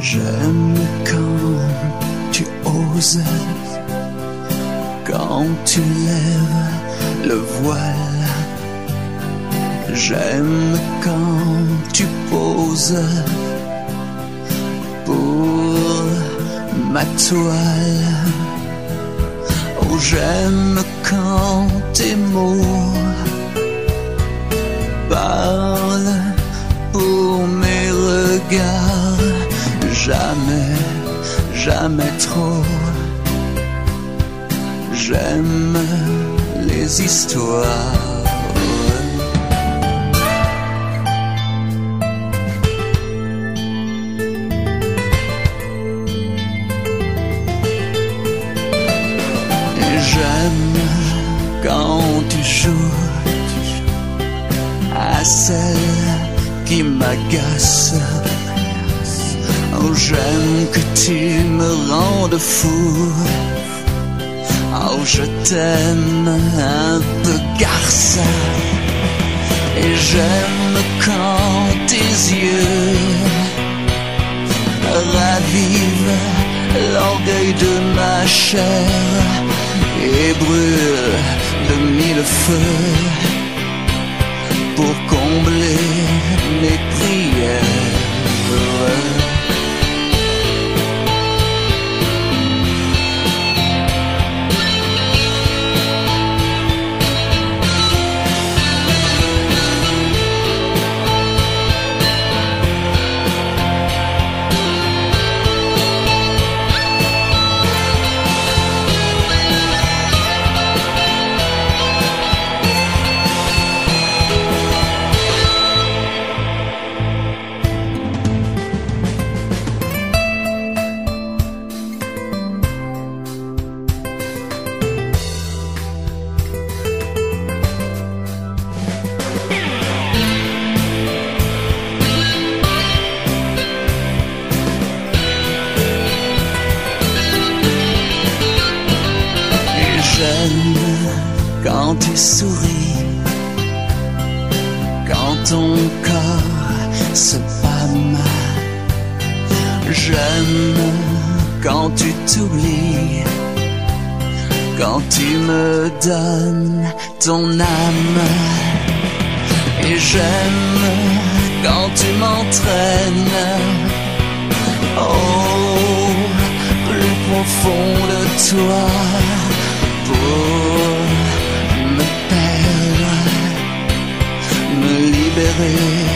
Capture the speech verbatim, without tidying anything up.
J'aime quand tu oses, quand tu lèves le voile. J'aime quand tu poses pour ma toile. Oh, j'aime quand tes mots parlent pour mes regards. Jamais, jamais trop. J'aime les histoires. Et j'aime quand tu joues à celle qui m'agace. Oh, j'aime que tu me rendes fou. Oh, je t'aime un peu garçon. Et j'aime quand tes yeux ravivent l'orgueil de ma chair et brûlent de mille feux pour combler mes prières. J'aime quand tu souris, quand ton corps se pâme. J'aime quand tu t'oublies, quand tu me donnes ton âme. Et j'aime quand tu m'entraînes, oh, plus profond de toi, pour me perdre, me libérer.